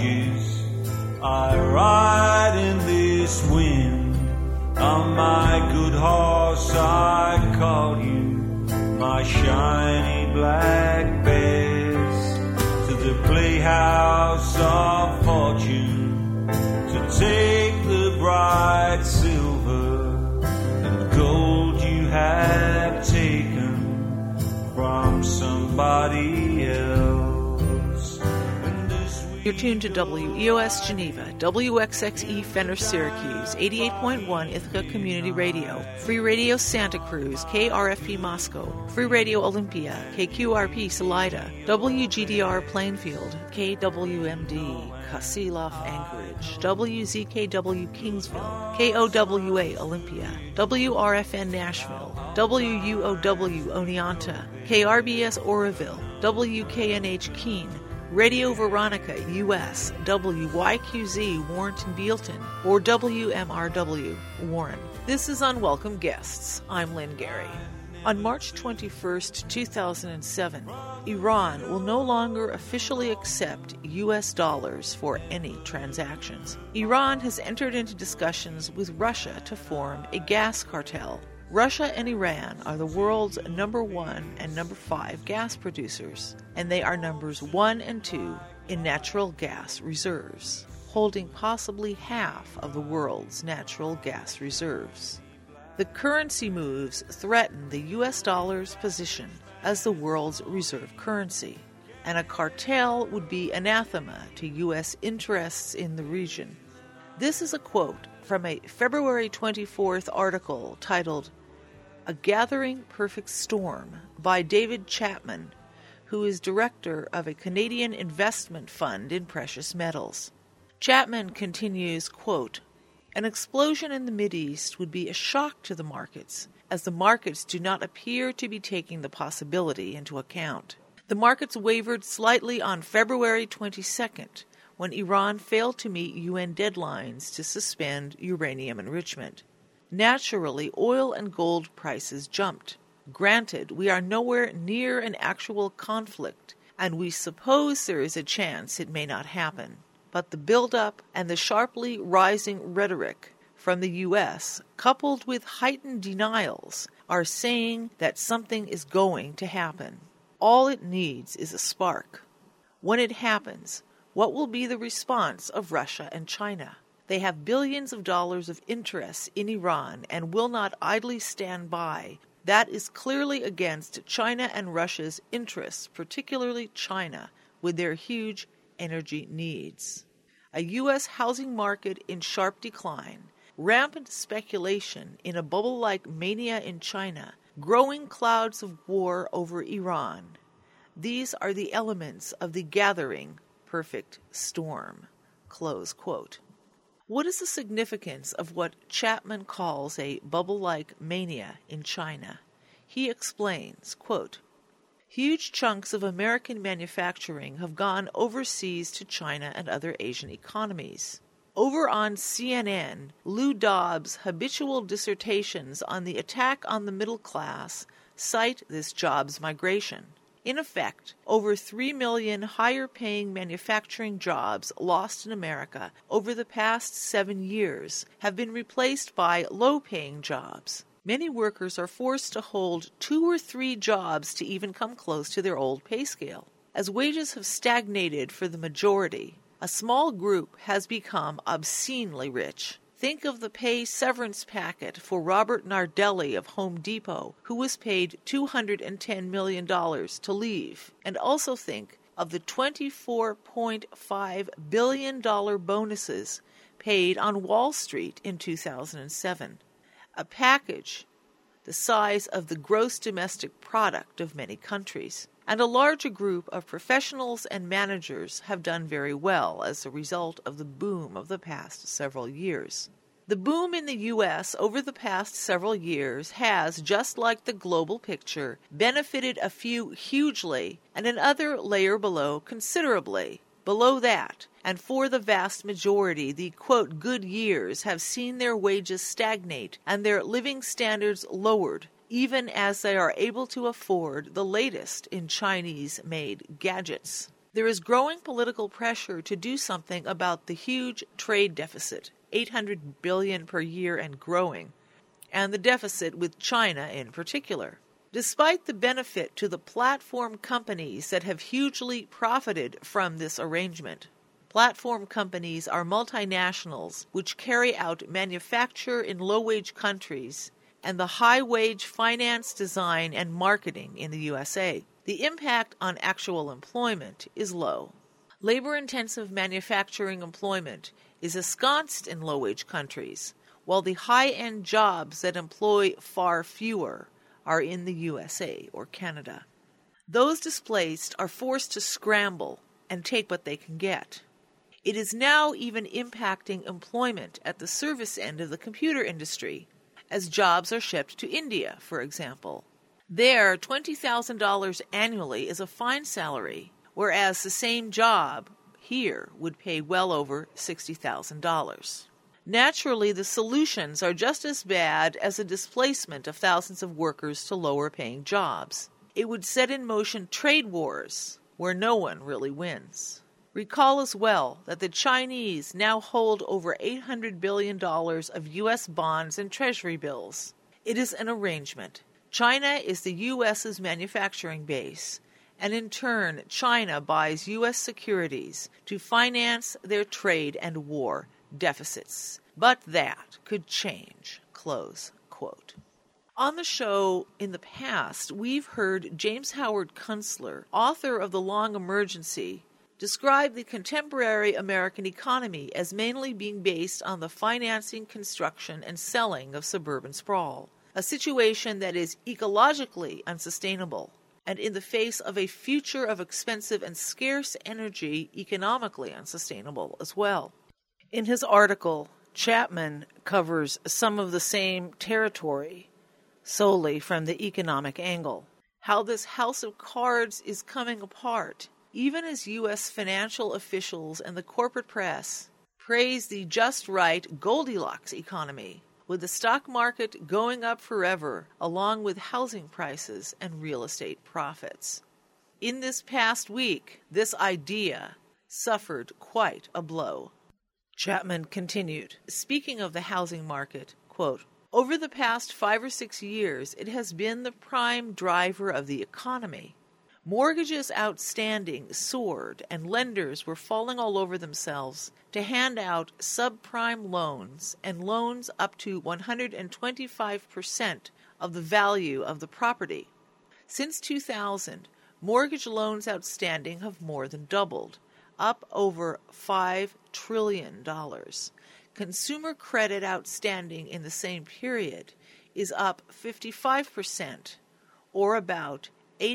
torches. I ride in this wind. On my good horse I call you, my shiny black bears, to the playhouse of fortune, to take the bright silver and gold you have taken from somebody else. You're tuned to WEOS Geneva, WXXE Fenner Syracuse, 88.1 Ithaca Community Radio, Free Radio Santa Cruz, KRFP Moscow, Free Radio Olympia, KQRP Salida, WGDR Plainfield, KWMD Kasilof Anchorage, WZKW Kingsville, KOWA Olympia, WRFN Nashville, WUOW Oneonta, KRBS Oroville, WKNH Keene, Radio Veronica, U.S., WYQZ, Warrenton, Bealton, or WMRW, Warren. This is Unwelcome Guests. I'm Lynn Gary. On March 21st, 2007, Iran will no longer officially accept U.S. dollars for any transactions. Iran has entered into discussions with Russia to form a gas cartel. Russia and Iran are the world's number 1 and number 5 gas producers, and they are numbers 1 and 2 in natural gas reserves, holding possibly half of the world's natural gas reserves. The currency moves threaten the U.S. dollar's position as the world's reserve currency, and a cartel would be anathema to U.S. interests in the region. This is a quote from a February 24th article titled A Gathering Perfect Storm by David Chapman, who is director of a Canadian investment fund in precious metals. Chapman continues, quote, An explosion in the Mideast would be a shock to the markets, as the markets do not appear to be taking the possibility into account. The markets wavered slightly on February 22nd, when Iran failed to meet UN deadlines to suspend uranium enrichment. Naturally, oil and gold prices jumped. Granted, we are nowhere near an actual conflict, and we suppose there is a chance it may not happen. But the buildup and the sharply rising rhetoric from the U.S., coupled with heightened denials, are saying that something is going to happen. All it needs is a spark. When it happens, what will be the response of Russia and China? They have billions of dollars of interest in Iran and will not idly stand by. That is clearly against China and Russia's interests, particularly China, with their huge energy needs. A U.S. housing market in sharp decline, rampant speculation in a bubble-like mania in China, growing clouds of war over Iran. These are the elements of the gathering perfect storm. Close quote. What is the significance of what Chapman calls a bubble-like mania in China? He explains, quote, Huge chunks of American manufacturing have gone overseas to China and other Asian economies. Over on CNN, Lou Dobbs' habitual dissertations on the attack on the middle class cite this jobs migration. In effect, over 3 million higher-paying manufacturing jobs lost in America over the past 7 years have been replaced by low-paying jobs. Many workers are forced to hold 2 or 3 jobs to even come close to their old pay scale. As wages have stagnated for the majority, a small group has become obscenely rich. Think of the pay severance packet for Robert Nardelli of Home Depot, who was paid $210 million to leave. And also think of the $24.5 billion bonuses paid on Wall Street in 2007. A package the size of the gross domestic product of many countries. And a larger group of professionals and managers have done very well as a result of the boom of the past several years. The boom in the U.S. over the past several years has, just like the global picture, benefited a few hugely and another layer below considerably. Below that, and for the vast majority, the, quote, good years have seen their wages stagnate and their living standards lowered, even as they are able to afford the latest in Chinese-made gadgets. There is growing political pressure to do something about the huge trade deficit, $800 billion per year and growing, and the deficit with China in particular. Despite the benefit to the platform companies that have hugely profited from this arrangement, platform companies are multinationals which carry out manufacture in low-wage countries and the high-wage finance, design, and marketing in the USA. The impact on actual employment is low. Labor-intensive manufacturing employment is ensconced in low-wage countries, while the high-end jobs that employ far fewer are in the USA or Canada. Those displaced are forced to scramble and take what they can get. It is now even impacting employment at the service end of the computer industry, as jobs are shipped to India, for example. There, $20,000 annually is a fine salary, whereas the same job here would pay well over $60,000. Naturally, the solutions are just as bad as the displacement of thousands of workers to lower-paying jobs. It would set in motion trade wars where no one really wins. Recall as well that the Chinese now hold over $800 billion of U.S. bonds and treasury bills. It is an arrangement. China is the U.S.'s manufacturing base, and in turn, China buys U.S. securities to finance their trade and war deficits. But that could change, close quote. On the show in the past, we've heard James Howard Kunstler, author of The Long Emergency, describe the contemporary American economy as mainly being based on the financing, construction, and selling of suburban sprawl, a situation that is ecologically unsustainable, and in the face of a future of expensive and scarce energy, economically unsustainable as well. In his article, Chapman covers some of the same territory, solely from the economic angle. How this house of cards is coming apart, even as U.S. financial officials and the corporate press praise the just right Goldilocks economy, with the stock market going up forever, along with housing prices and real estate profits. In this past week, this idea suffered quite a blow. Chapman continued, speaking of the housing market, quote, "Over the past 5 or 6 years, it has been the prime driver of the economy. Mortgages outstanding soared, and lenders were falling all over themselves to hand out subprime loans and loans up to 125% of the value of the property. Since 2000, mortgage loans outstanding have more than doubled, up over $5 trillion. Consumer credit outstanding in the same period is up 55%, or about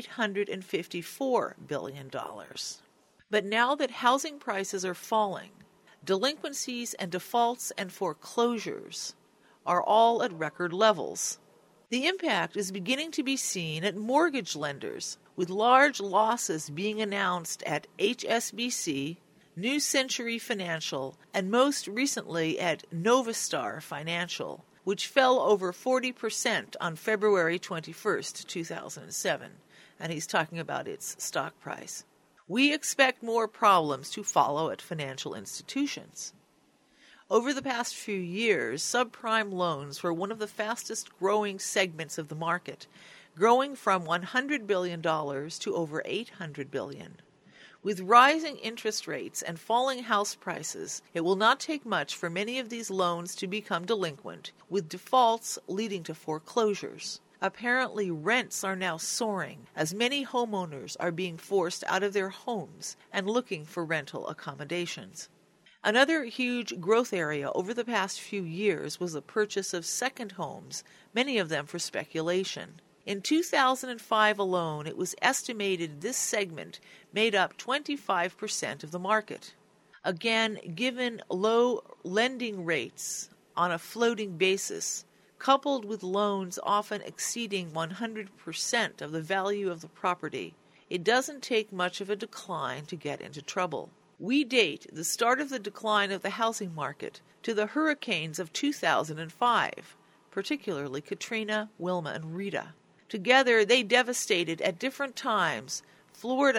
$854 billion. But now that housing prices are falling, delinquencies and defaults and foreclosures are all at record levels. The impact is beginning to be seen at mortgage lenders, with large losses being announced at HSBC, New Century Financial, and most recently at Novastar Financial, which fell over 40% on February 21st, 2007. And he's talking about its stock price. We expect more problems to follow at financial institutions. Over the past few years, subprime loans were one of the fastest growing segments of the market, growing from $100 billion to over $800 billion. With rising interest rates and falling house prices, it will not take much for many of these loans to become delinquent, with defaults leading to foreclosures. Apparently, rents are now soaring as many homeowners are being forced out of their homes and looking for rental accommodations. Another huge growth area over the past few years was the purchase of second homes, many of them for speculation. In 2005 alone, it was estimated this segment made up 25% of the market. Again, given low lending rates on a floating basis, coupled with loans often exceeding 100% of the value of the property, it doesn't take much of a decline to get into trouble. We date the start of the decline of the housing market to the hurricanes of 2005, particularly Katrina, Wilma, and Rita. Together, they devastated at different times Florida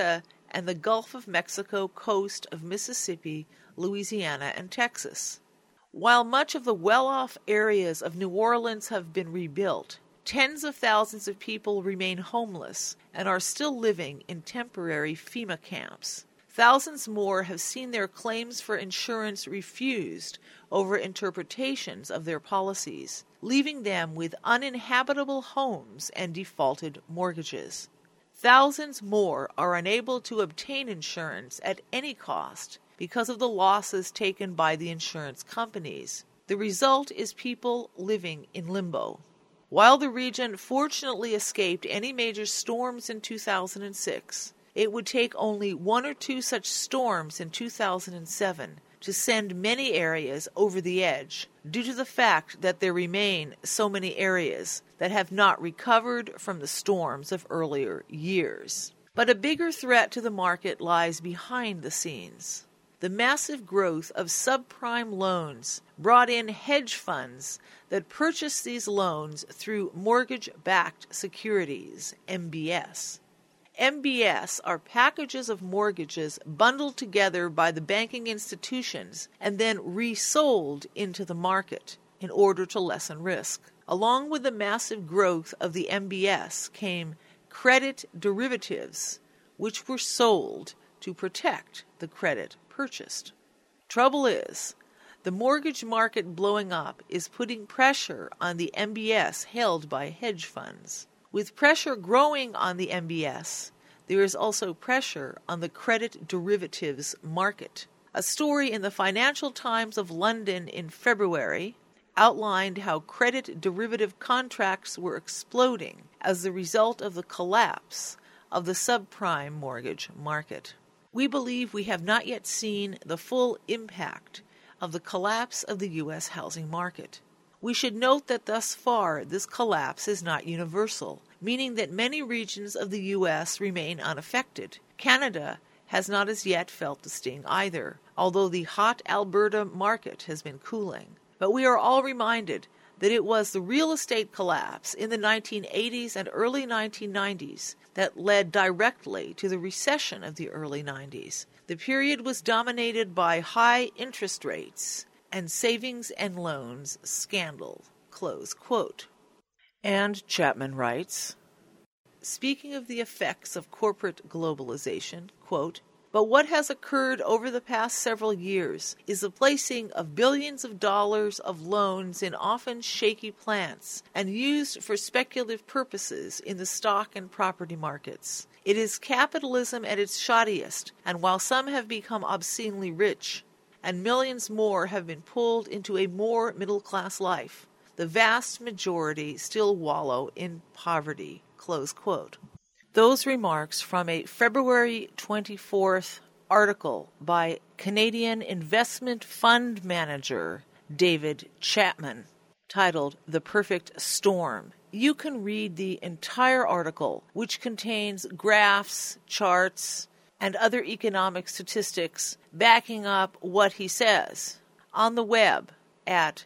and the Gulf of Mexico coast of Mississippi, Louisiana, and Texas. While much of the well-off areas of New Orleans have been rebuilt, tens of thousands of people remain homeless and are still living in temporary FEMA camps. Thousands more have seen their claims for insurance refused over interpretations of their policies, leaving them with uninhabitable homes and defaulted mortgages. Thousands more are unable to obtain insurance at any cost because of the losses taken by the insurance companies. The result is people living in limbo. While the region fortunately escaped any major storms in 2006, it would take only one or two such storms in 2007 to send many areas over the edge, due to the fact that there remain so many areas that have not recovered from the storms of earlier years. But a bigger threat to the market lies behind the scenes. The massive growth of subprime loans brought in hedge funds that purchased these loans through mortgage-backed securities, MBS. MBS are packages of mortgages bundled together by the banking institutions and then resold into the market in order to lessen risk. Along with the massive growth of the MBS came credit derivatives, which were sold to protect the credit purchased. Trouble is, the mortgage market blowing up is putting pressure on the MBS held by hedge funds. With pressure growing on the MBS, there is also pressure on the credit derivatives market. A story in the Financial Times of London in February outlined how credit derivative contracts were exploding as the result of the collapse of the subprime mortgage market. We believe we have not yet seen the full impact of the collapse of the U.S. housing market. We should note that thus far this collapse is not universal, meaning that many regions of the U.S. remain unaffected. Canada has not as yet felt the sting either, although the hot Alberta market has been cooling. But we are all reminded that it was the real estate collapse in the 1980s and early 1990s that led directly to the recession of the early 90s. The period was dominated by high interest rates and savings and loans scandal, close quote. And Chapman writes, speaking of the effects of corporate globalization, quote, but what has occurred over the past several years is the placing of billions of dollars of loans in often shaky plants and used for speculative purposes in the stock and property markets. It is capitalism at its shoddiest, and while some have become obscenely rich, and millions more have been pulled into a more middle-class life, the vast majority still wallow in poverty, close quote. Those remarks from a February 24th article by Canadian investment fund manager David Chapman, titled The Perfect Storm. You can read the entire article, which contains graphs, charts, and other economic statistics backing up what he says, on the web at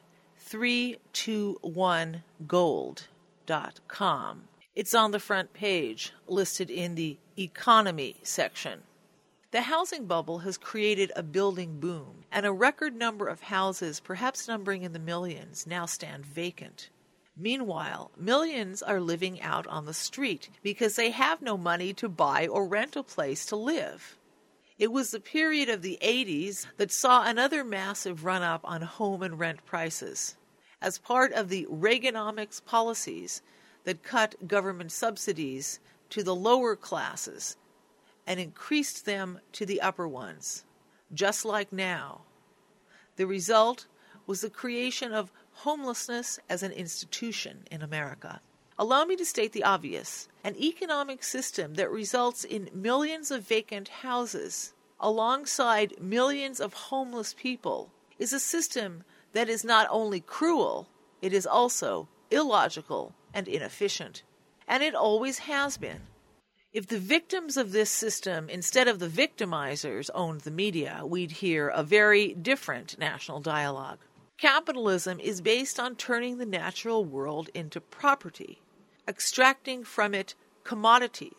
321gold.com. It's on the front page, listed in the economy section. The housing bubble has created a building boom, and a record number of houses, perhaps numbering in the millions, now stand vacant. Meanwhile, millions are living out on the street because they have no money to buy or rent a place to live. It was the period of the 80s that saw another massive run-up on home and rent prices. As part of the Reaganomics policies that cut government subsidies to the lower classes and increased them to the upper ones, just like now. The result was the creation of homelessness as an institution in America. Allow me to state the obvious. An economic system that results in millions of vacant houses alongside millions of homeless people is a system that is not only cruel, it is also illogical and inefficient. And it always has been. If the victims of this system, instead of the victimizers, owned the media, we'd hear a very different national dialogue. Capitalism is based on turning the natural world into property, extracting from it commodities,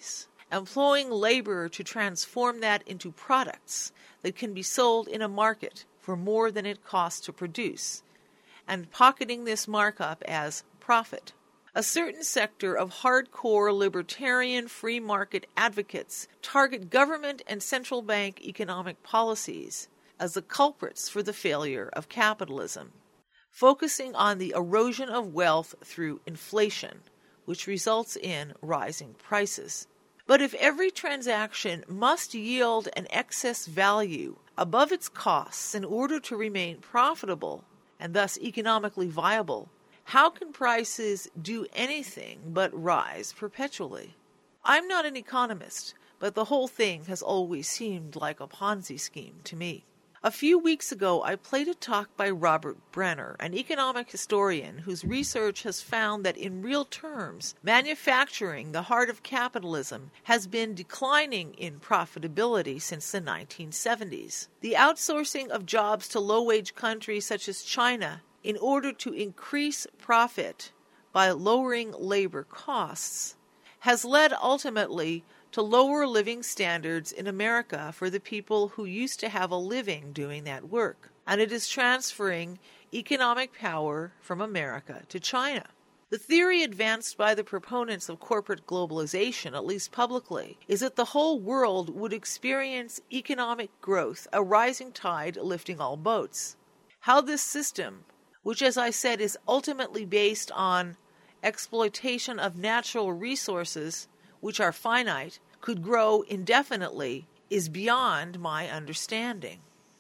employing labor to transform that into products that can be sold in a market for more than it costs to produce, and pocketing this markup as profit. A certain sector of hardcore libertarian free market advocates target government and central bank economic policies as the culprits for the failure of capitalism, focusing on the erosion of wealth through inflation, which results in rising prices. But if every transaction must yield an excess value above its costs in order to remain profitable and thus economically viable, how can prices do anything but rise perpetually? I'm not an economist, but the whole thing has always seemed like a Ponzi scheme to me. A few weeks ago, I played a talk by Robert Brenner, an economic historian whose research has found that in real terms, manufacturing, the heart of capitalism, has been declining in profitability since the 1970s. The outsourcing of jobs to low-wage countries such as China in order to increase profit by lowering labor costs has led ultimately to lower living standards in America for the people who used to have a living doing that work, and it is transferring economic power from America to China. The theory advanced by the proponents of corporate globalization, at least publicly, is that the whole world would experience economic growth, a rising tide lifting all boats. How this system, which, as I said, is ultimately based on exploitation of natural resources, which are finite, could grow indefinitely, is beyond my understanding,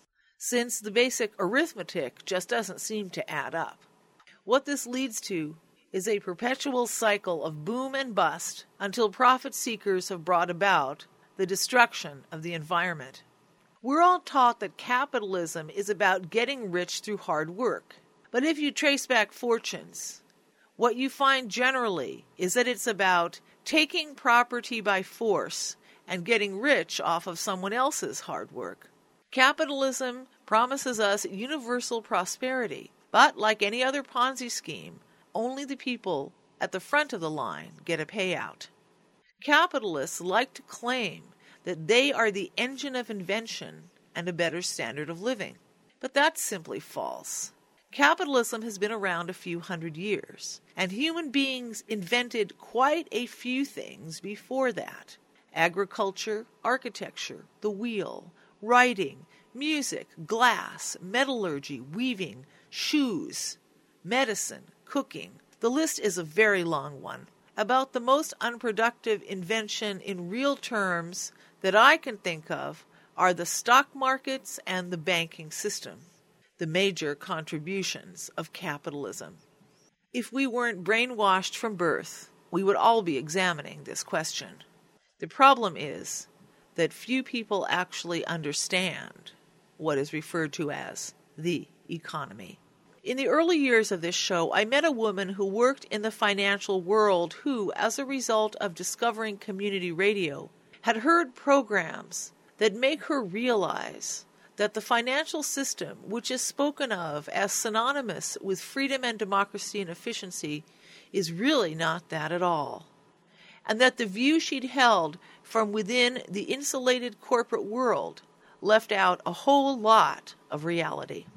since the basic arithmetic just doesn't seem to add up. What this leads to is a perpetual cycle of boom and bust until profit seekers have brought about the destruction of the environment. We're all taught that capitalism is about getting rich through hard work. But if you trace back fortunes, what you find generally is that it's about taking property by force and getting rich off of someone else's hard work. Capitalism promises us universal prosperity, but like any other Ponzi scheme, only the people at the front of the line get a payout. Capitalists like to claim that they are the engine of invention and a better standard of living, but that's simply false. Capitalism has been around a few hundred years, and human beings invented quite a few things before that. Agriculture, architecture, the wheel, writing, music, glass, metallurgy, weaving, shoes, medicine, cooking. The list is a very long one. About the most unproductive invention in real terms that I can think of are the stock markets and the banking system, the major contributions of capitalism. If we weren't brainwashed from birth, we would all be examining this question. The problem is that few people actually understand what is referred to as the economy. In the early years of this show, I met a woman who worked in the financial world who, as a result of discovering community radio, had heard programs that make her realize that the financial system, which is spoken of as synonymous with freedom and democracy and efficiency, is really not that at all, and that the view she'd held from within the insulated corporate world left out a whole lot of reality.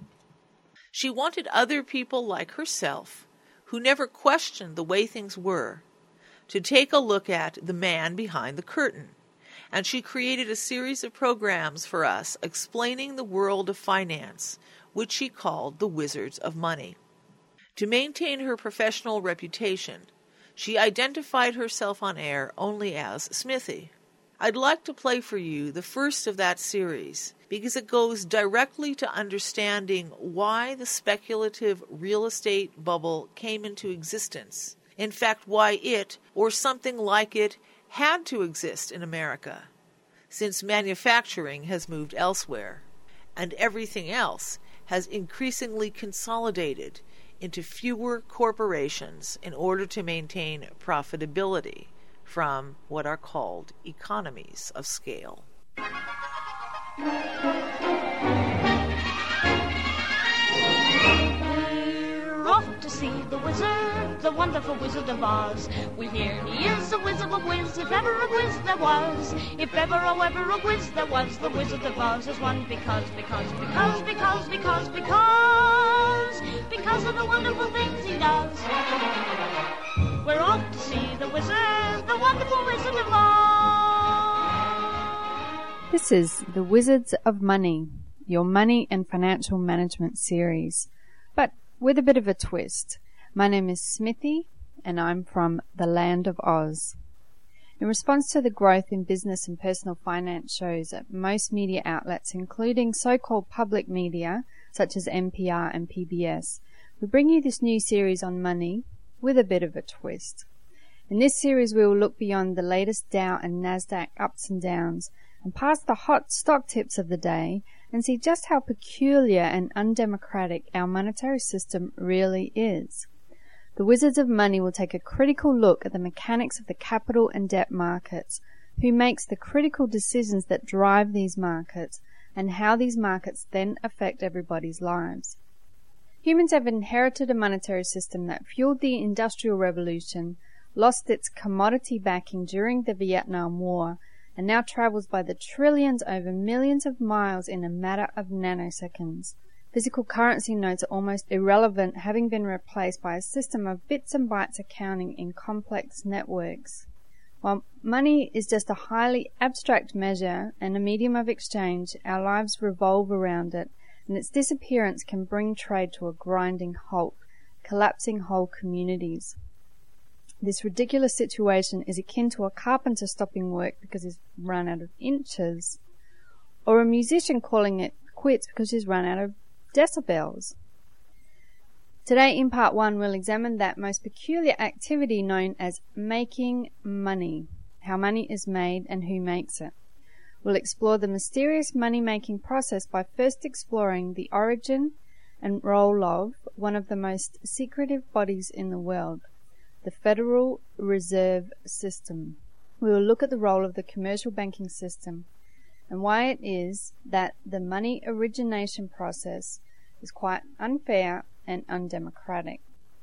She wanted other people like herself, who never questioned the way things were, to take a look at the man behind the curtain, and she created a series of programs for us explaining the world of finance, which she called the Wizards of Money. To maintain her professional reputation, she identified herself on air only as Smithy. I'd like to play for you the first of that series because it goes directly to understanding why the speculative real estate bubble came into existence. In fact, why it, or something like it, had to exist in America, since manufacturing has moved elsewhere, and everything else has increasingly consolidated into fewer corporations in order to maintain profitability from what are called economies of scale. We're off to see the wizard, the wonderful Wizard of Oz. We hear he is a wizard of whiz, if ever a whiz there was. If ever, oh ever a whiz there was, the Wizard of Oz is one because of the wonderful things he does. We're off to see the wizard, the wonderful Wizard of Oz. This is The Wizards of Money, your money and financial management series, but with a bit of a twist. My name is Smithy, and I'm from the land of Oz. In response to the growth in business and personal finance shows at most media outlets, including so-called public media, such as NPR and PBS, we bring you this new series on money with a bit of a twist. In this series, we will look beyond the latest Dow and Nasdaq ups and downs and past the hot stock tips of the day and see just how peculiar and undemocratic our monetary system really is. The Wizards of Money will take a critical look at the mechanics of the capital and debt markets, who makes the critical decisions that drive these markets, and how these markets then affect everybody's lives. Humans have inherited a monetary system that fueled the Industrial Revolution, lost its commodity backing during the Vietnam War, and now travels by the trillions over millions of miles in a matter of nanoseconds. Physical currency notes are almost irrelevant, having been replaced by a system of bits and bytes accounting in complex networks. While money is just a highly abstract measure and a medium of exchange, our lives revolve around it, and its disappearance can bring trade to a grinding halt, collapsing whole communities. This ridiculous situation is akin to a carpenter stopping work because he's run out of inches, or a musician calling it quits because he's run out of decibels. Today in part 1 we'll examine that most peculiar activity known as making money, how money is made and who makes it. We'll explore the mysterious money-making process by first exploring the origin and role of one of the most secretive bodies in the world, the Federal Reserve System. We will look at the role of the commercial banking system and why it is that the money origination process is quite unfair and undemocratic.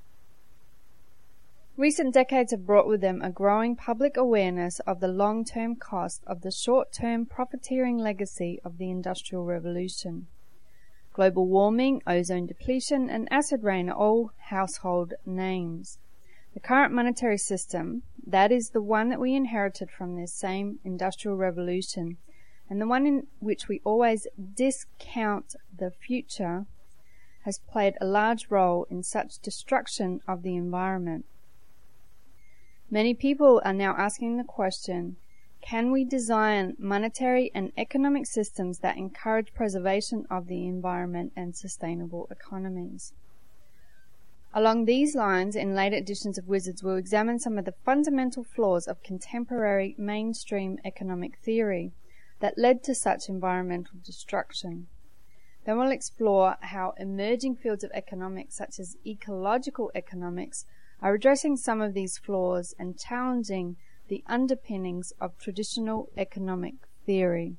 Recent decades have brought with them a growing public awareness of the long-term cost of the short-term profiteering legacy of the Industrial Revolution. Global warming, ozone depletion, and acid rain are all household names. The current monetary system, that is the one that we inherited from this same Industrial Revolution, and the one in which we always discount the future, has played a large role in such destruction of the environment. Many people are now asking the question, can we design monetary and economic systems that encourage preservation of the environment and sustainable economies? Along these lines, in later editions of Wizards, we'll examine some of the fundamental flaws of contemporary mainstream economic theory that led to such environmental destruction. Then we'll explore how emerging fields of economics, such as ecological economics, are addressing some of these flaws and challenging the underpinnings of traditional economic theory.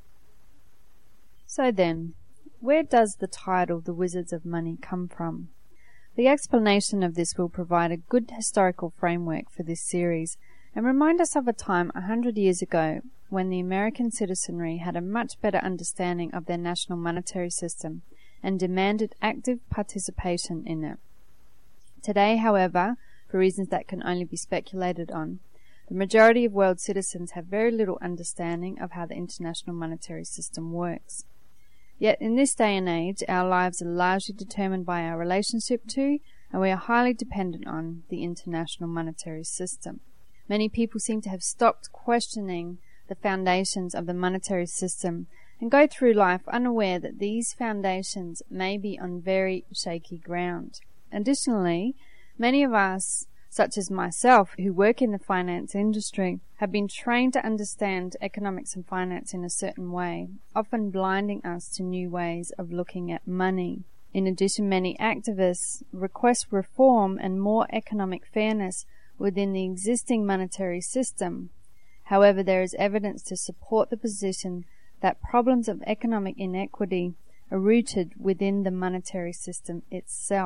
So then, where does the title The Wizards of Money come from? The explanation of this will provide a good historical framework for this series and remind us of a time 100 years ago when the American citizenry had a much better understanding of their national monetary system and demanded active participation in it. Today, however, for reasons that can only be speculated on, the majority of world citizens have very little understanding of how the international monetary system works. Yet in this day and age, our lives are largely determined by our relationship to, and we are highly dependent on, the international monetary system. Many people seem to have stopped questioning the foundations of the monetary system and go through life unaware that these foundations may be on very shaky ground. Additionally, many of us, such as myself, who work in the finance industry, have been trained to understand economics and finance in a certain way, often blinding us to new ways of looking at money. In addition, many activists request reform and more economic fairness within the existing monetary system. However, there is evidence to support the position that problems of economic inequity are rooted within the monetary system itself.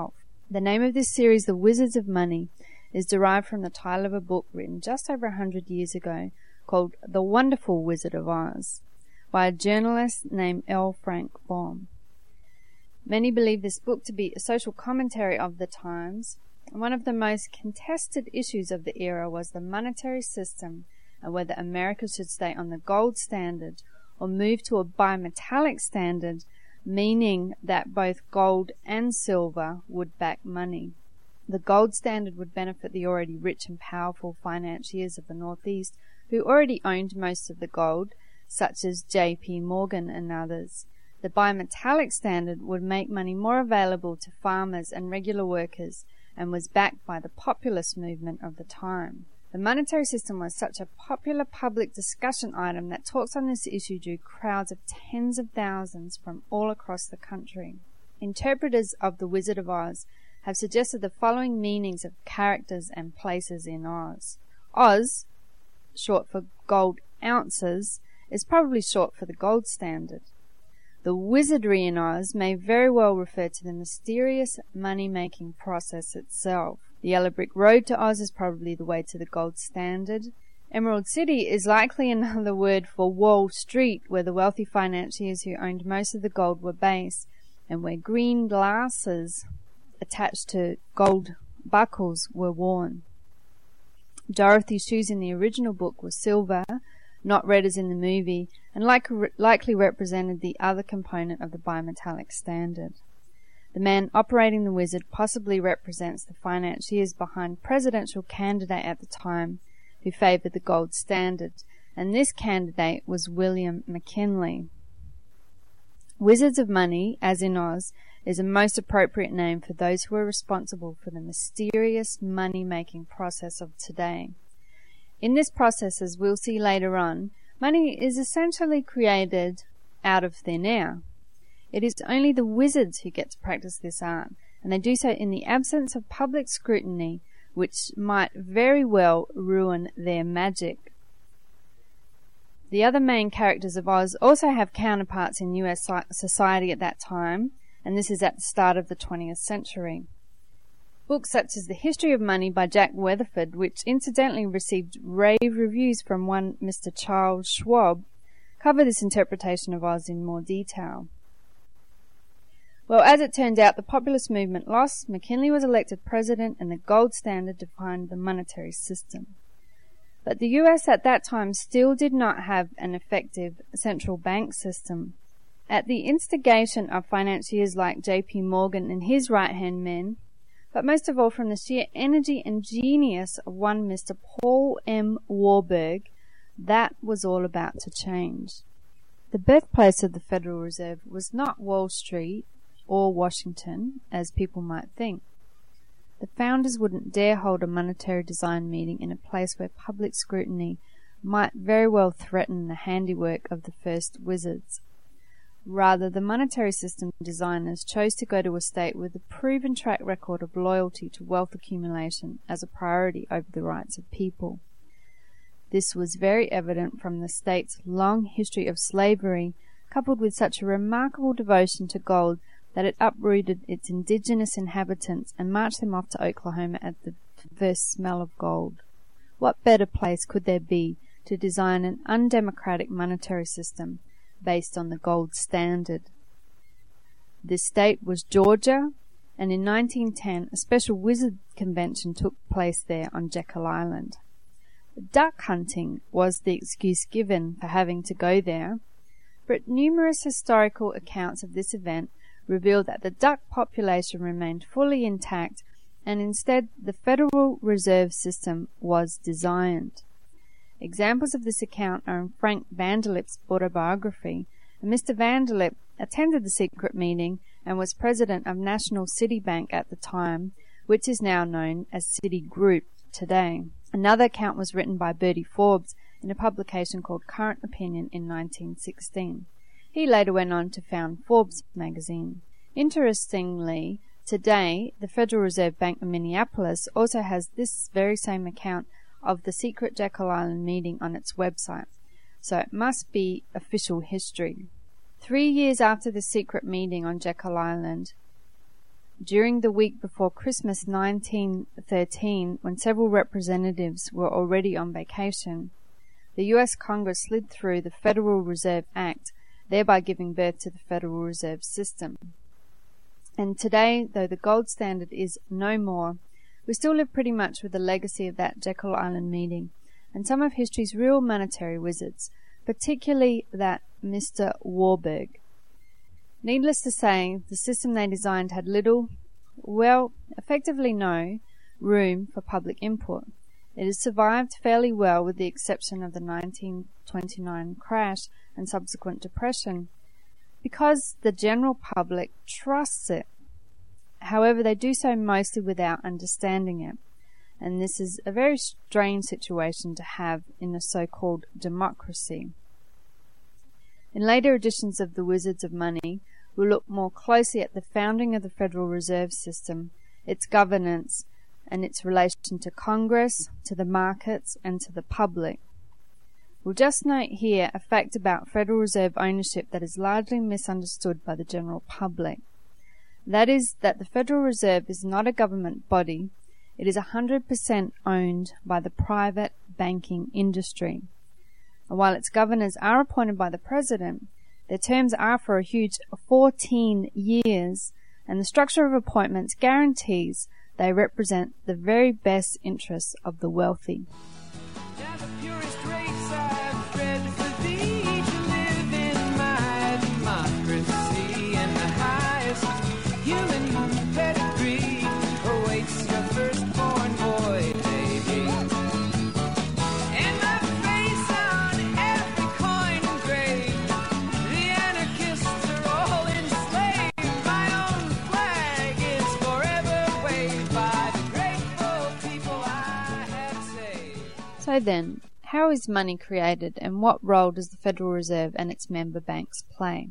The name of this series, The Wizards of Money, is derived from the title of a book written just over 100 years ago called The Wonderful Wizard of Oz by a journalist named L. Frank Baum. Many believe this book to be a social commentary of the times, and one of the most contested issues of the era was the monetary system and whether America should stay on the gold standard or move to a bimetallic standard, meaning that both gold and silver would back money. The gold standard would benefit the already rich and powerful financiers of the Northeast who already owned most of the gold, such as J.P. Morgan and others. The bimetallic standard would make money more available to farmers and regular workers and was backed by the populist movement of the time. The monetary system was such a popular public discussion item that talks on this issue drew crowds of tens of thousands from all across the country. Interpreters of The Wizard of Oz have suggested the following meanings of characters and places in Oz. Oz, short for gold ounces, is probably short for the gold standard. The wizardry in Oz may very well refer to the mysterious money-making process itself. The yellow brick road to Oz is probably the way to the gold standard. Emerald City is likely another word for Wall Street, where the wealthy financiers who owned most of the gold were based, and where green glasses attached to gold buckles were worn. Dorothy's shoes in the original book were silver, not red as in the movie, and likely represented the other component of the bimetallic standard. The man operating the wizard possibly represents the financiers behind presidential candidate at the time who favored the gold standard, and this candidate was William McKinley. Wizards of Money, as in Oz, is a most appropriate name for those who are responsible for the mysterious money-making process of today. In this process, as we'll see later on, money is essentially created out of thin air. It is only the wizards who get to practice this art, and they do so in the absence of public scrutiny, which might very well ruin their magic. The other main characters of Oz also have counterparts in US society at that time, and this is at the start of the 20th century. Books such as The History of Money by Jack Weatherford, which incidentally received rave reviews from one Mr. Charles Schwab, cover this interpretation of Oz in more detail. Well, as it turned out, the populist movement lost, McKinley was elected president, and the gold standard defined the monetary system. But the US at that time still did not have an effective central bank system. At the instigation of financiers like J.P. Morgan and his right-hand men, but most of all from the sheer energy and genius of one Mr. Paul M. Warburg, that was all about to change. The birthplace of the Federal Reserve was not Wall Street or Washington, as people might think. The founders wouldn't dare hold a monetary design meeting in a place where public scrutiny might very well threaten the handiwork of the first wizards. Rather, the monetary system designers chose to go to a state with a proven track record of loyalty to wealth accumulation as a priority over the rights of people. This was very evident from the state's long history of slavery, coupled with such a remarkable devotion to gold that it uprooted its indigenous inhabitants and marched them off to Oklahoma at the first smell of gold. What better place could there be to design an undemocratic monetary system based on the gold standard? This state was Georgia, and in 1910 a special wizard convention took place there on Jekyll Island. Duck hunting was the excuse given for having to go there, but numerous historical accounts of this event revealed that the duck population remained fully intact, and instead the Federal Reserve System was designed. Examples of this account are in Frank Vanderlip's autobiography, and Mr. Vanderlip attended the secret meeting and was president of National City Bank at the time, which is now known as Citigroup today. Another account was written by Bertie Forbes in a publication called Current Opinion in 1916. He later went on to found Forbes magazine. Interestingly, today, the Federal Reserve Bank of Minneapolis also has this very same account of the secret Jekyll Island meeting on its website, so it must be official history. 3 years after the secret meeting on Jekyll Island, during the week before Christmas 1913, when several representatives were already on vacation, the U.S. Congress slid through the Federal Reserve Act, thereby giving birth to the Federal Reserve System. And today, though the gold standard is no more, we still live pretty much with the legacy of that Jekyll Island meeting and some of history's real monetary wizards, particularly that Mr. Warburg. Needless to say, the system they designed had little, well, effectively no, room for public input. It has survived fairly well with the exception of the 1929 crash and subsequent depression, because the general public trusts it. However, they do so mostly without understanding it, and this is a very strange situation to have in a so-called democracy. In later editions of The Wizards of Money, we'll look more closely at the founding of the Federal Reserve System, its governance, and its relation to Congress, to the markets, and to the public. We'll just note here a fact about Federal Reserve ownership that is largely misunderstood by the general public. That is that the Federal Reserve is not a government body. It is 100% owned by the private banking industry. And while its governors are appointed by the President, their terms are for a huge 14 years, and the structure of appointments guarantees they represent the very best interests of the wealthy. So then, how is money created, and what role does the Federal Reserve and its member banks play?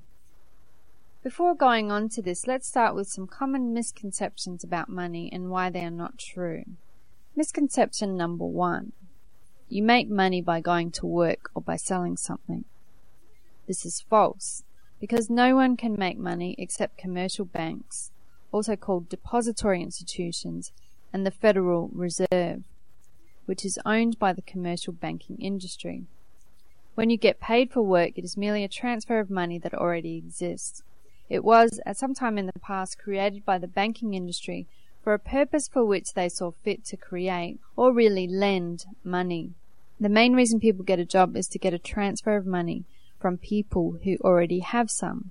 Before going on to this, let's start with some common misconceptions about money and why they are not true. Misconception number 1. You make money by going to work or by selling something. This is false, because no one can make money except commercial banks, also called depository institutions, and the Federal Reserve, which is owned by the commercial banking industry. When you get paid for work, it is merely a transfer of money that already exists. It was, at some time in the past, created by the banking industry for a purpose for which they saw fit to create, or really lend, money. The main reason people get a job is to get a transfer of money from people who already have some.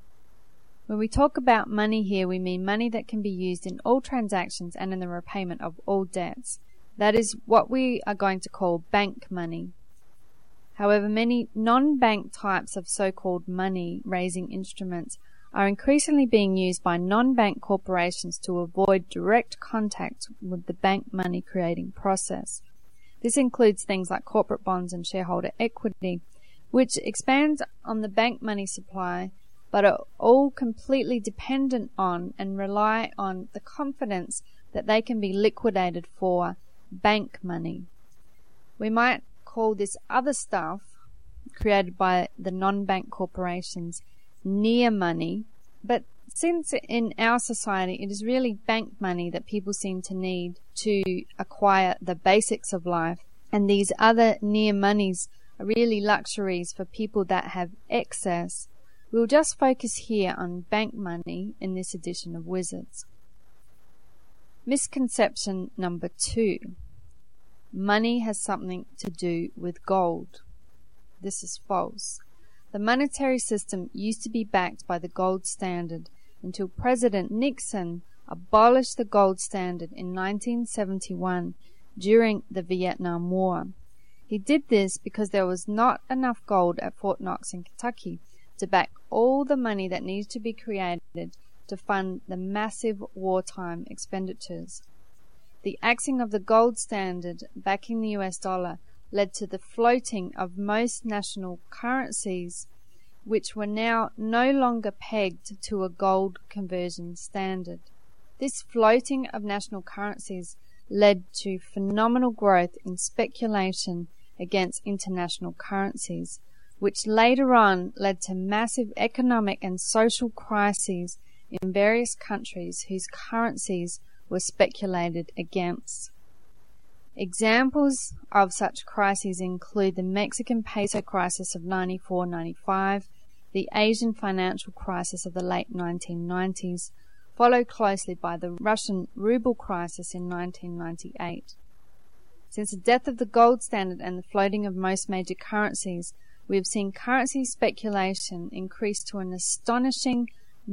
When we talk about money here, we mean money that can be used in all transactions and in the repayment of all debts. That is what we are going to call bank money. However, many non-bank types of so-called money-raising instruments are increasingly being used by non-bank corporations to avoid direct contact with the bank money-creating process. This includes things like corporate bonds and shareholder equity, which expand on the bank money supply, but are all completely dependent on and rely on the confidence that they can be liquidated for bank money. We might call this other stuff created by the non-bank corporations near money, but since in our society it is really bank money that people seem to need to acquire the basics of life, and these other near monies are really luxuries for people that have excess, we'll just focus here on bank money in this edition of Wizards. Misconception number 2. Money has something to do with gold. This is false. The monetary system used to be backed by the gold standard until President Nixon abolished the gold standard in 1971 during the Vietnam War. He did this because there was not enough gold at Fort Knox in Kentucky to back all the money that needed to be created to fund the massive wartime expenditures. The axing of the gold standard backing the US dollar led to the floating of most national currencies, which were now no longer pegged to a gold conversion standard. This floating of national currencies led to phenomenal growth in speculation against international currencies, which later on led to massive economic and social crises in various countries whose currencies were speculated against. Examples of such crises include the Mexican peso crisis of 94-95, the Asian financial crisis of the late 1990s, followed closely by the Russian ruble crisis in 1998. Since the death of the gold standard and the floating of most major currencies, we have seen currency speculation increase to an astonishing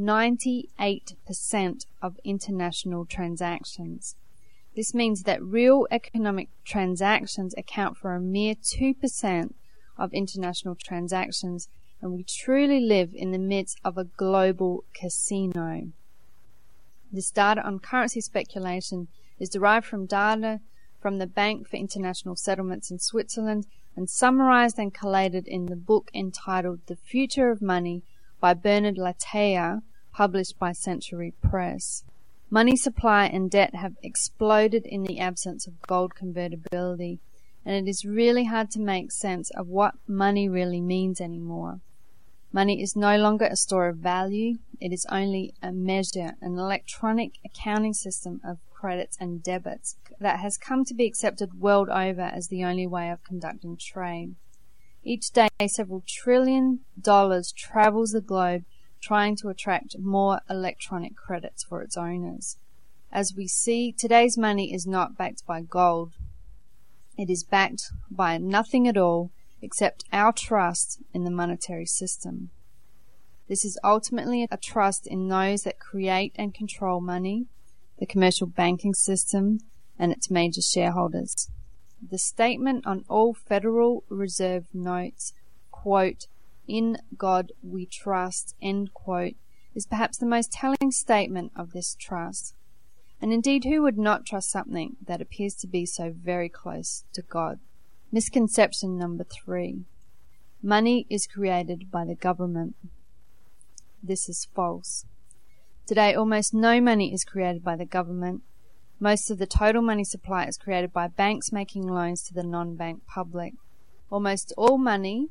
98% of international transactions. This means that real economic transactions account for a mere 2% of international transactions, and we truly live in the midst of a global casino. This data on currency speculation is derived from data from the Bank for International Settlements in Switzerland and summarized and collated in the book entitled The Future of Money by Bernard Latea, published by Century Press. Money supply and debt have exploded in the absence of gold convertibility, and it is really hard to make sense of what money really means anymore. Money is no longer a store of value, it is only a measure, an electronic accounting system of credits and debits that has come to be accepted world over as the only way of conducting trade. Each day, several $1 trillion travels the globe trying to attract more electronic credits for its owners. As we see, today's money is not backed by gold. It is backed by nothing at all except our trust in the monetary system. This is ultimately a trust in those that create and control money, the commercial banking system, and its major shareholders. The statement on all Federal Reserve notes, quote, "In God we trust," end quote, is perhaps the most telling statement of this trust. And indeed, who would not trust something that appears to be so very close to God? Misconception number 3. Money is created by the government. This is false. Today, almost no money is created by the government. Most of the total money supply is created by banks making loans to the non-bank public. Almost all money,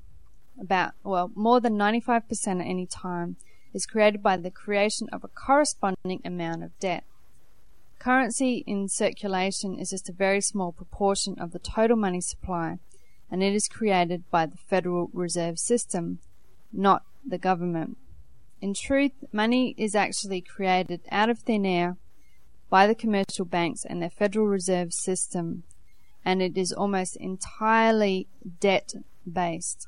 more than 95% at any time, is created by the creation of a corresponding amount of debt. Currency in circulation is just a very small proportion of the total money supply, and it is created by the Federal Reserve System, not the government. In truth, money is actually created out of thin air by the commercial banks and their Federal Reserve System, and it is almost entirely debt-based.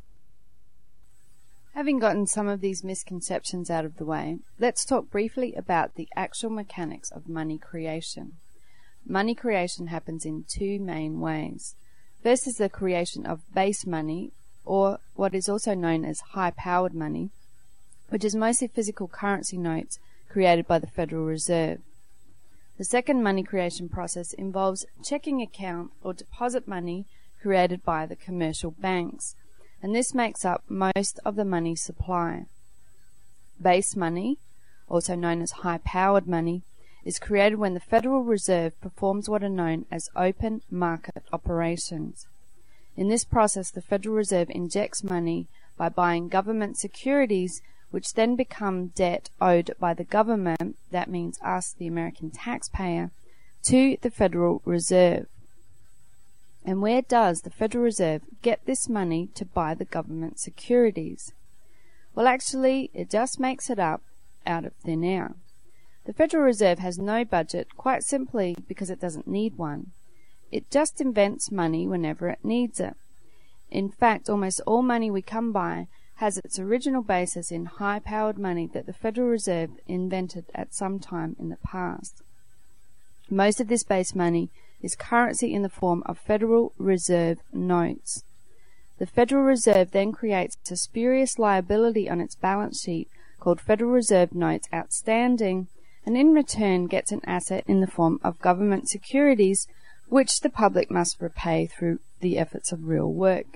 Having gotten some of these misconceptions out of the way, let's talk briefly about the actual mechanics of money creation. Money creation happens in 2 main ways. First is the creation of base money, or what is also known as high-powered money, which is mostly physical currency notes created by the Federal Reserve. The second money creation process involves checking account or deposit money created by the commercial banks, and this makes up most of the money supply. Base money, also known as high-powered money, is created when the Federal Reserve performs what are known as open market operations. In this process, the Federal Reserve injects money by buying government securities, which then become debt owed by the government, that means us, the American taxpayer, to the Federal Reserve. And where does the Federal Reserve get this money to buy the government securities? Well, actually, it just makes it up out of thin air. The Federal Reserve has no budget, quite simply because it doesn't need one. It just invents money whenever it needs it. In fact, almost all money we come by has its original basis in high-powered money that the Federal Reserve invented at some time in the past. Most of this base money is currency in the form of Federal Reserve notes. The Federal Reserve then creates a spurious liability on its balance sheet called Federal Reserve Notes Outstanding, and in return gets an asset in the form of government securities, which the public must repay through the efforts of real work.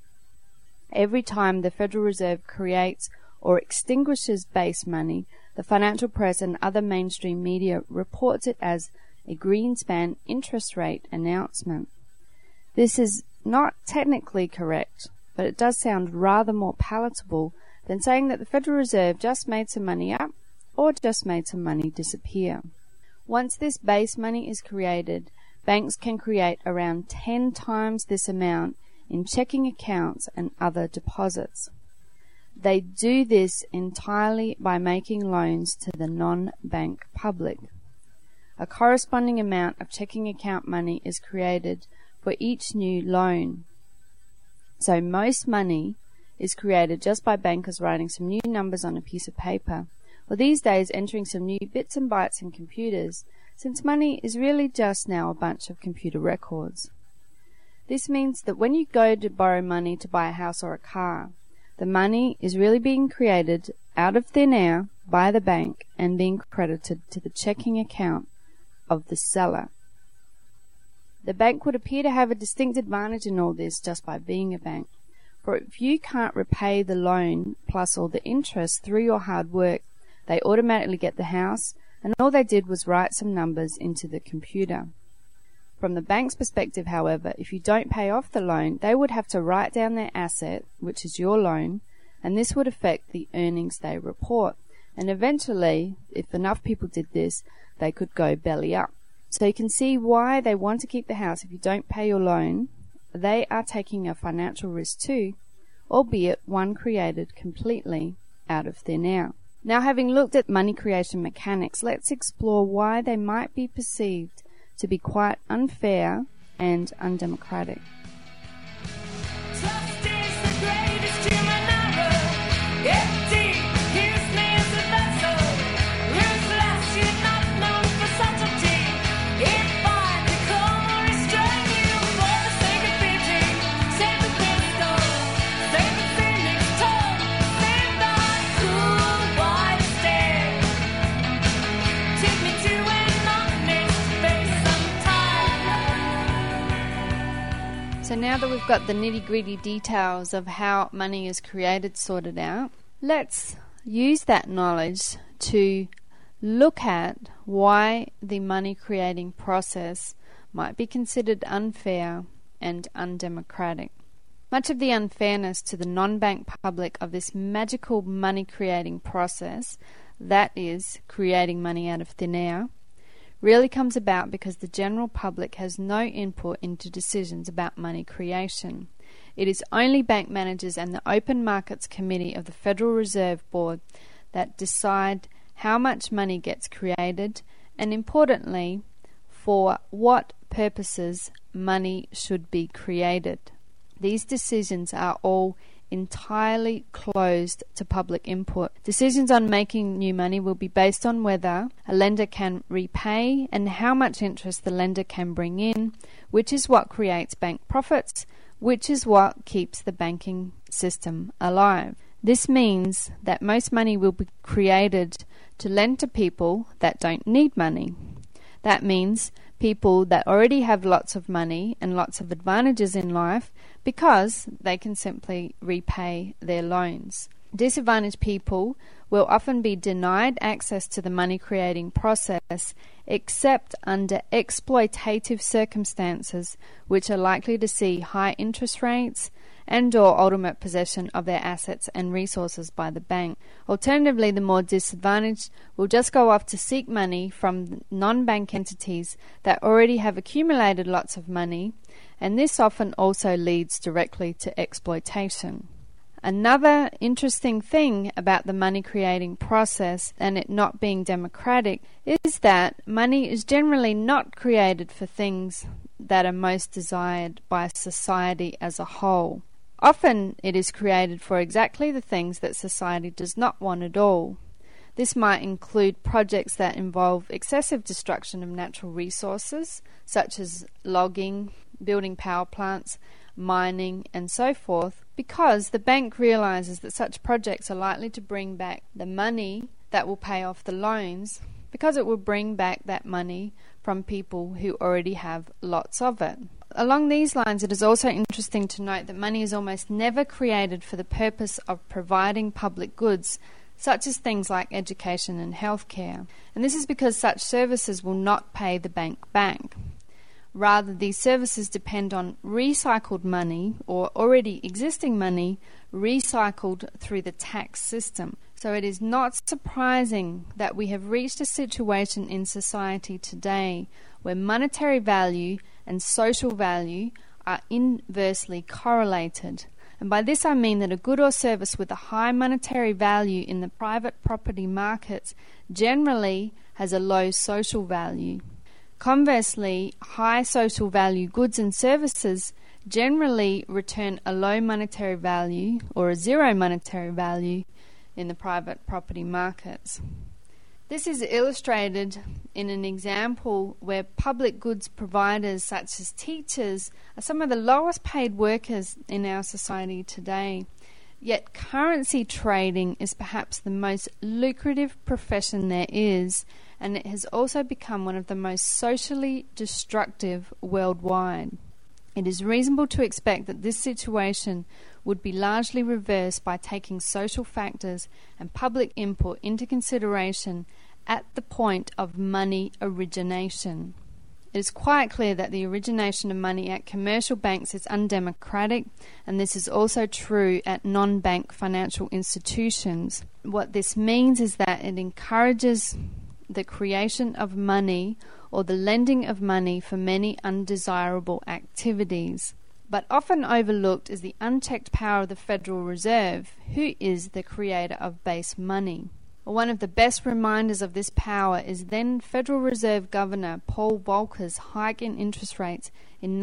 Every time the Federal Reserve creates or extinguishes base money, the financial press and other mainstream media reports it as a Greenspan interest rate announcement. This is not technically correct, but it does sound rather more palatable than saying that the Federal Reserve just made some money up or just made some money disappear. Once this base money is created, banks can create around 10 times this amount in checking accounts and other deposits. They do this entirely by making loans to the non-bank public. A corresponding amount of checking account money is created for each new loan. So most money is created just by bankers writing some new numbers on a piece of paper, or these days entering some new bits and bytes in computers, since money is really just now a bunch of computer records. This means that when you go to borrow money to buy a house or a car, the money is really being created out of thin air by the bank and being credited to the checking account of the seller. The bank would appear to have a distinct advantage in all this just by being a bank, for if you can't repay the loan plus all the interest through your hard work, they automatically get the house, and all they did was write some numbers into the computer. From the bank's perspective, however, if you don't pay off the loan, they would have to write down their asset, which is your loan, and this would affect the earnings they report. And eventually, if enough people did this, they could go belly up. So you can see why they want to keep the house. If you don't pay your loan, they are taking a financial risk too, albeit one created completely out of thin air. Now, having looked at money creation mechanics, let's explore why they might be perceived to be quite unfair and undemocratic. Trust is the greatest human ever. Empty, useless vessel. Whose last you're not known for subtlety. If I become restrain you for the sake of beauty, save the pistol, save the phoenix tongue, save the cool white stare. Take me to an honest face sometime. So now that we've got the nitty-gritty details of how money is created sorted out, let's use that knowledge to look at why the money creating process might be considered unfair and undemocratic. Much of the unfairness to the non-bank public of this magical money creating process, that is, creating money out of thin air, really comes about because the general public has no input into decisions about money creation. It is only bank managers and the Open Markets Committee of the Federal Reserve Board that decide how much money gets created and, importantly, for what purposes money should be created. These decisions are all entirely closed to public input. Decisions on making new money will be based on whether a lender can repay and how much interest the lender can bring in, which is what creates bank profits, which is what keeps the banking system alive. This means that most money will be created to lend to people that don't need money. That means people that already have lots of money and lots of advantages in life because they can simply repay their loans. Disadvantaged people will often be denied access to the money creating process except under exploitative circumstances which are likely to see high interest rates and or ultimate possession of their assets and resources by the bank. Alternatively, the more disadvantaged will just go off to seek money from non-bank entities that already have accumulated lots of money, and this often also leads directly to exploitation. Another interesting thing about the money creating process and it not being democratic is that money is generally not created for things that are most desired by society as a whole. Often it is created for exactly the things that society does not want at all. This might include projects that involve excessive destruction of natural resources, such as logging, building power plants, mining, and so forth, because the bank realizes that such projects are likely to bring back the money that will pay off the loans, because it will bring back that money from people who already have lots of it. Along these lines, it is also interesting to note that money is almost never created for the purpose of providing public goods, such as things like education and healthcare. And this is because such services will not pay the bank back. Rather, these services depend on recycled money or already existing money recycled through the tax system. So it is not surprising that we have reached a situation in society today where monetary value and social value are inversely correlated. And by this I mean that a good or service with a high monetary value in the private property markets generally has a low social value. Conversely, high social value goods and services generally return a low monetary value or a zero monetary value in the private property markets. This is illustrated in an example where public goods providers such as teachers are some of the lowest paid workers in our society today. Yet currency trading is perhaps the most lucrative profession there is, and it has also become one of the most socially destructive worldwide. It is reasonable to expect that this situation would be largely reversed by taking social factors and public input into consideration at the point of money origination. It is quite clear that the origination of money at commercial banks is undemocratic, and this is also true at non-bank financial institutions. What this means is that it encourages the creation of money or the lending of money for many undesirable activities. But often overlooked is the unchecked power of the Federal Reserve, who is the creator of base money. One of the best reminders of this power is then Federal Reserve Governor Paul Volcker's hike in interest rates in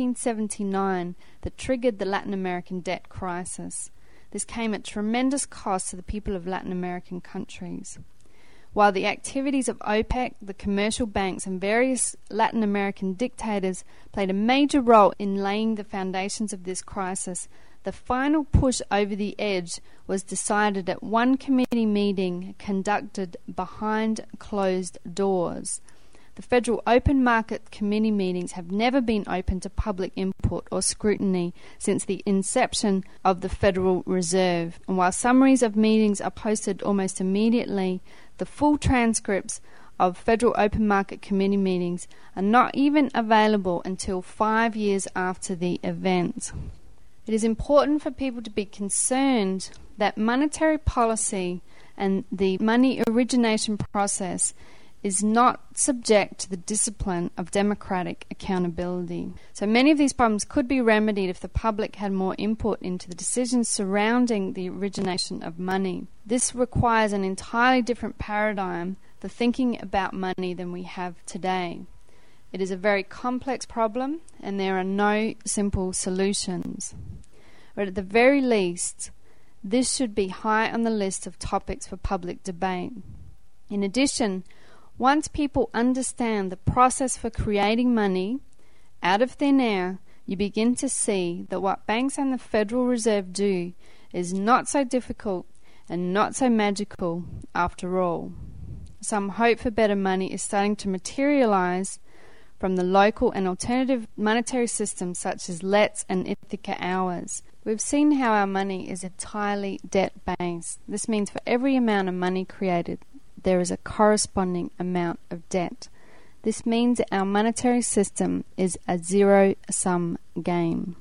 1979 that triggered the Latin American debt crisis. This came at tremendous cost to the people of Latin American countries. While the activities of OPEC, the commercial banks, and various Latin American dictators played a major role in laying the foundations of this crisis, the final push over the edge was decided at one committee meeting conducted behind closed doors. The Federal Open Market Committee meetings have never been open to public input or scrutiny since the inception of the Federal Reserve, and while summaries of meetings are posted almost immediately, the full transcripts of Federal Open Market Committee meetings are not even available until 5 years after the event. It is important for people to be concerned that monetary policy and the money origination process is not subject to the discipline of democratic accountability. So many of these problems could be remedied if the public had more input into the decisions surrounding the origination of money. This requires an entirely different paradigm for thinking about money than we have today. It is a very complex problem, and there are no simple solutions. But at the very least, this should be high on the list of topics for public debate. In addition, once people understand the process for creating money out of thin air, you begin to see that what banks and the Federal Reserve do is not so difficult and not so magical after all. Some hope for better money is starting to materialize from the local and alternative monetary systems such as LETS and Ithaca Hours. We've seen how our money is entirely debt-based. This means for every amount of money created, there is a corresponding amount of debt. This means our monetary system is a zero-sum game.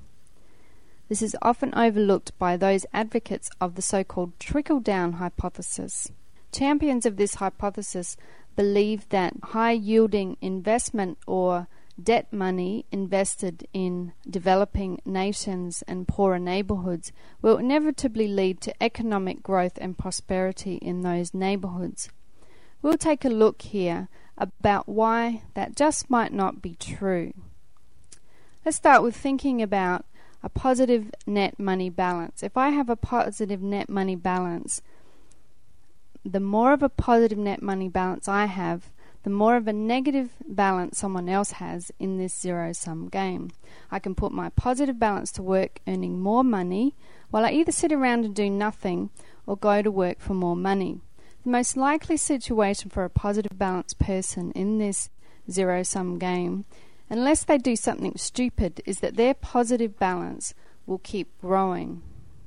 This is often overlooked by those advocates of the so-called trickle-down hypothesis. Champions of this hypothesis believe that high-yielding investment or debt money invested in developing nations and poorer neighbourhoods will inevitably lead to economic growth and prosperity in those neighbourhoods. We'll take a look here about why that just might not be true. Let's start with thinking about a positive net money balance. If I have a positive net money balance, the more of a positive net money balance I have, the more of a negative balance someone else has in this zero-sum game. I can put my positive balance to work earning more money, while I either sit around and do nothing or go to work for more money. The most likely situation for a positive balance person in this zero-sum game, unless they do something stupid, is that their positive balance will keep growing.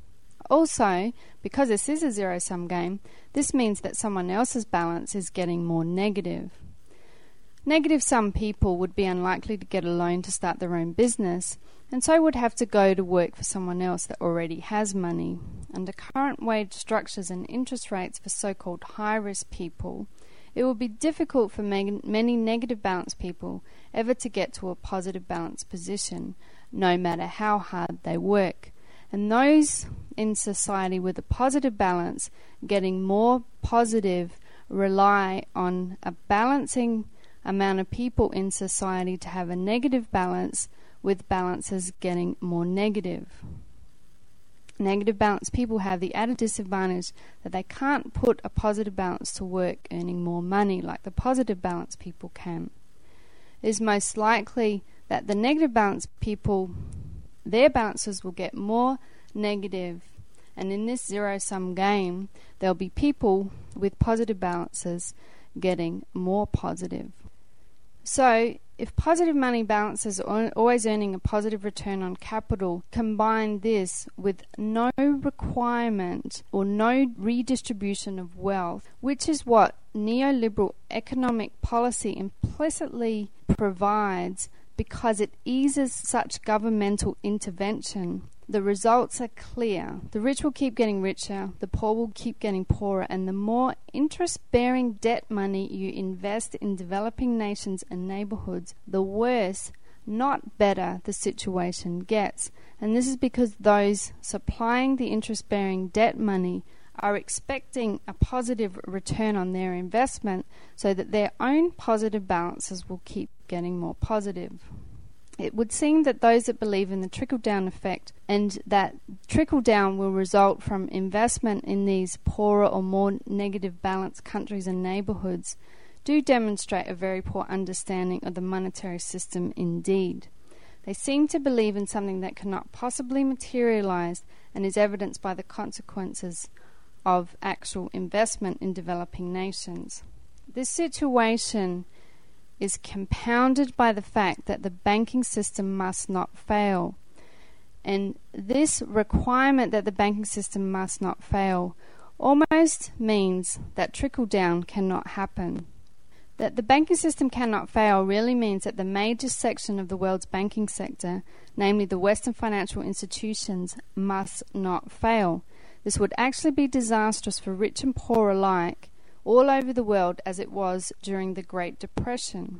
Also, because this is a zero-sum game, this means that someone else's balance is getting more negative. Negative-sum people would be unlikely to get a loan to start their own business, and so would have to go to work for someone else that already has money. under current wage structures and interest rates for so-called high-risk people, it will be difficult for many negative balance people ever to get to a positive balance position, no matter how hard they work. And those in society with a positive balance getting more positive rely on a balancing amount of people in society to have a negative balance, with balances getting more negative. Negative balance people have the added disadvantage that they can't put a positive balance to work earning more money like the positive balance people can. It is most likely that the negative balance people, their balances will get more negative, and in this zero-sum game there'll be people with positive balances getting more positive. So, if positive money balances are always earning a positive return on capital, combine this with no requirement or no redistribution of wealth, which is what neoliberal economic policy implicitly provides because it eases such governmental intervention. The results are clear. The rich will keep getting richer, the poor will keep getting poorer, and the more interest-bearing debt money you invest in developing nations and neighborhoods, the worse, not better, the situation gets. And this is because those supplying the interest-bearing debt money are expecting a positive return on their investment so that their own positive balances will keep getting more positive. It would seem that those that believe in the trickle-down effect and that trickle-down will result from investment in these poorer or more negative balanced countries and neighbourhoods do demonstrate a very poor understanding of the monetary system indeed. They seem to believe in something that cannot possibly materialise and is evidenced by the consequences of actual investment in developing nations. This situation is compounded by the fact that the banking system must not fail. And this requirement that the banking system must not fail almost means that trickle-down cannot happen. That the banking system cannot fail really means that the major section of the world's banking sector, namely the Western financial institutions, must not fail. This would actually be disastrous for rich and poor alike, all over the world as it was during the Great Depression.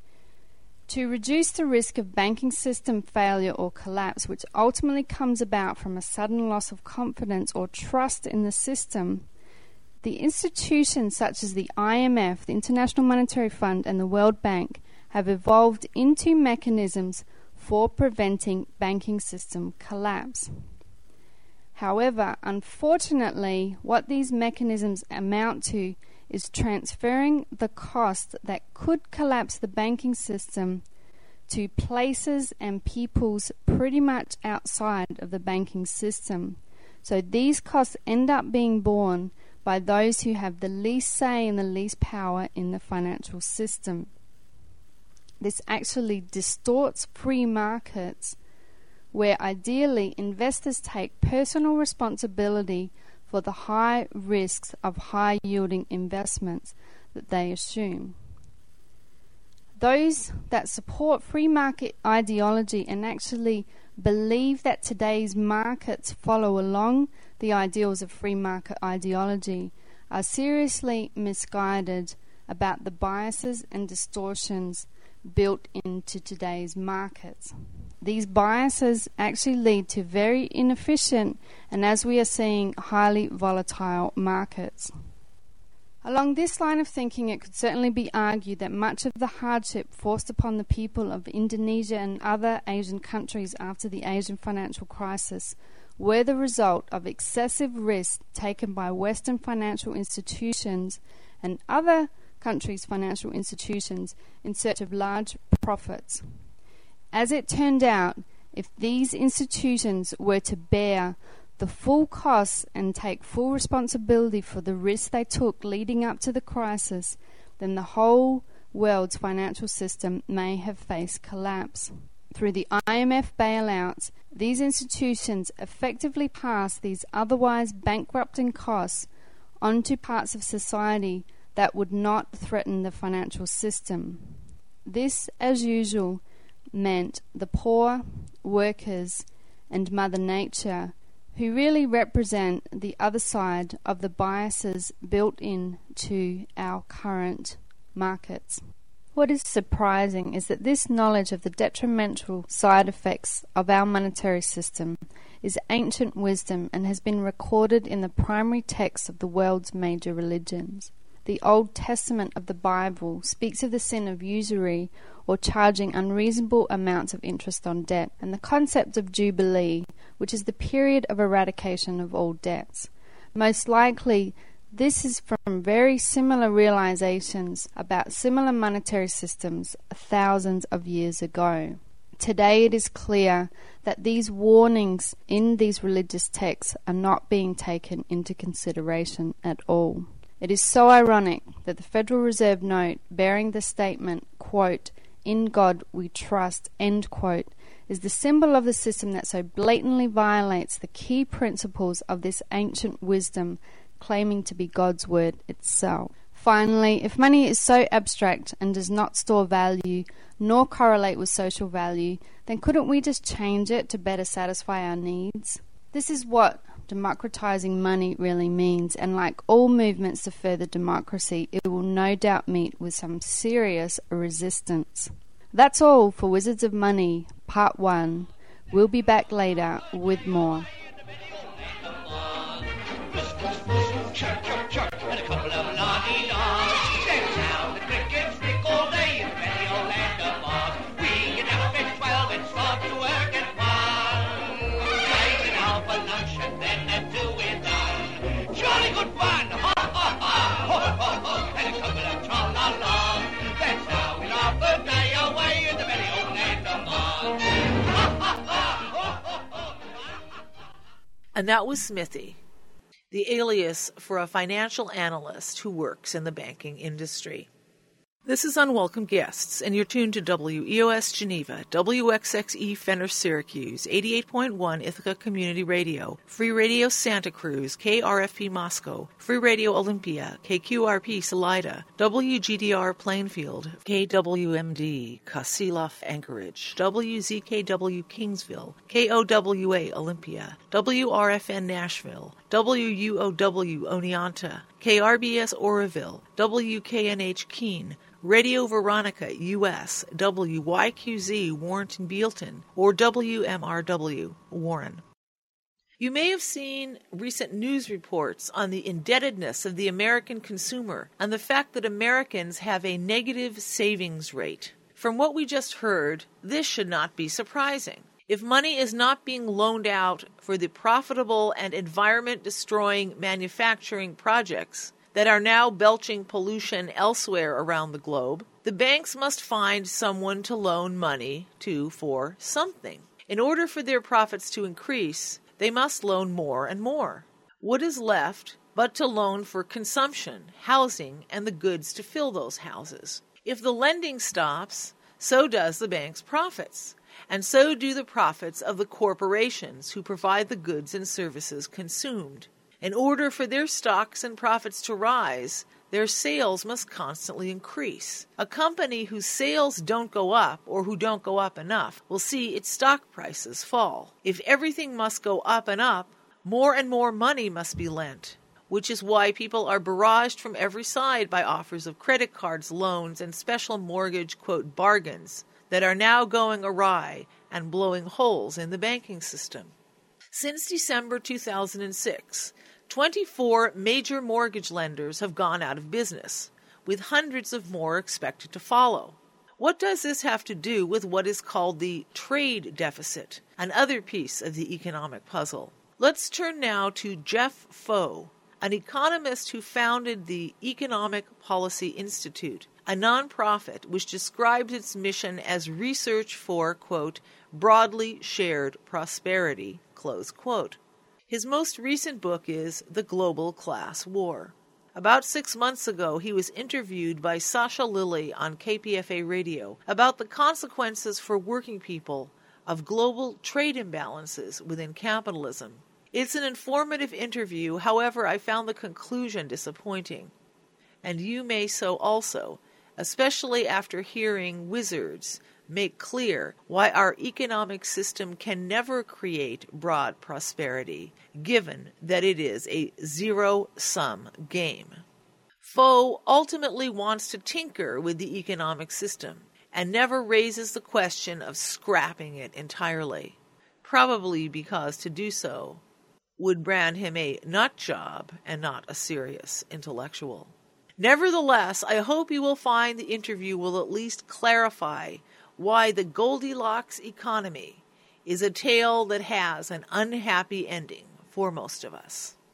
To reduce the risk of banking system failure or collapse, which ultimately comes about from a sudden loss of confidence or trust in the system, the institutions such as the IMF, the International Monetary Fund, and the World Bank have evolved into mechanisms for preventing banking system collapse. However, unfortunately, what these mechanisms amount to is transferring the cost that could collapse the banking system to places and peoples pretty much outside of the banking system. So these costs end up being borne by those who have the least say and the least power in the financial system. This actually distorts free markets, where ideally investors take personal responsibility for the high risks of high-yielding investments that they assume. Those that support free market ideology and actually believe that today's markets follow along the ideals of free market ideology are seriously misguided about the biases and distortions built into today's markets. These biases actually lead to very inefficient and, as we are seeing, highly volatile markets. Along this line of thinking, it could certainly be argued that much of the hardship forced upon the people of Indonesia and other Asian countries after the Asian financial crisis were the result of excessive risks taken by Western financial institutions and other countries' financial institutions in search of large profits. As it turned out, if these institutions were to bear the full costs and take full responsibility for the risks they took leading up to the crisis, then the whole world's financial system may have faced collapse. Through the IMF bailouts, these institutions effectively passed these otherwise bankrupting costs onto parts of society that would not threaten the financial system. This, as usual, meant the poor, workers, and Mother Nature, who really represent the other side of the biases built into our current markets. What is surprising is that this knowledge of the detrimental side effects of our monetary system is ancient wisdom and has been recorded in the primary texts of the world's major religions. The Old Testament of the Bible speaks of the sin of usury or charging unreasonable amounts of interest on debt, and the concept of Jubilee, which is the period of eradication of all debts. Most likely, this is from very similar realizations about similar monetary systems thousands of years ago. Today it is clear that these warnings in these religious texts are not being taken into consideration at all. It is so ironic that the Federal Reserve note bearing the statement, quote, "In God we trust," end quote, is the symbol of the system that so blatantly violates the key principles of this ancient wisdom, claiming to be God's word itself. Finally, if money is so abstract and does not store value nor correlate with social value, then couldn't we just change it to better satisfy our needs? This is what democratizing money really means, and like all movements to further democracy, it will no doubt meet with some serious resistance. That's all for Wizards of Money, Part 1. We'll be back later with more. Chirp, chirp, chirp, and a couple of la-dee-daws. That's how the crickets stick all day in the merry old land of Oz. We get up at 12 and start to work at 1. Rising out for lunch and then at 2 we're done. Jolly good fun, ha ha ha, ho ho ho, and a couple of tra-la-las. That's how we laugh the day away in the merry old land of Oz. Ha ha ha, ho ho ho. And that was Smithy, the alias for a financial analyst who works in the banking industry. This is Unwelcome Guests, and you're tuned to WEOS Geneva, WXXE Fenner Syracuse, 88.1 Ithaca Community Radio, Free Radio Santa Cruz, KRFP Moscow, Free Radio Olympia, KQRP Salida, WGDR Plainfield, KWMD Kasilof Anchorage, WZKW Kingsville, KOWA Olympia, WRFN Nashville, WUOW Oneonta, KRBS Oroville, WKNH Keene, Radio Veronica US, WYQZ Warrenton Bealton, or WMRW Warren. You may have seen recent news reports on the indebtedness of the American consumer and the fact that Americans have a negative savings rate. From what we just heard, this should not be surprising. If money is not being loaned out for the profitable and environment-destroying manufacturing projects that are now belching pollution elsewhere around the globe, the banks must find someone to loan money to for something. In order for their profits to increase, they must loan more and more. What is left but to loan for consumption, housing, and the goods to fill those houses? If the lending stops, so does the bank's profits. And so do the profits of the corporations who provide the goods and services consumed. In order for their stocks and profits to rise, their sales must constantly increase. A company whose sales don't go up or who don't go up enough will see its stock prices fall. If everything must go up and up, more and more money must be lent, which is why people are barraged from every side by offers of credit cards, loans, and special mortgage, quote, bargains that are now going awry and blowing holes in the banking system. Since December 2006, 24 major mortgage lenders have gone out of business, with hundreds of more expected to follow. What does this have to do with what is called the trade deficit, another piece of the economic puzzle? Let's turn now to Jeff Foe, an economist who founded the Economic Policy Institute, a nonprofit which describes its mission as research for, quote, broadly shared prosperity, close quote. His most recent book is The Global Class War. About 6 months ago, he was interviewed by Sasha Lilly on KPFA Radio about the consequences for working people of global trade imbalances within capitalism. It's an informative interview, however, I found the conclusion disappointing. And you may so also, especially after hearing Wizards, make clear why our economic system can never create broad prosperity, given that it is a zero-sum game. Foe ultimately wants to tinker with the economic system and never raises the question of scrapping it entirely, probably because to do so would brand him a nut job and not a serious intellectual. Nevertheless, I hope you will find the interview will at least clarify why the Goldilocks economy is a tale that has an unhappy ending for most of us.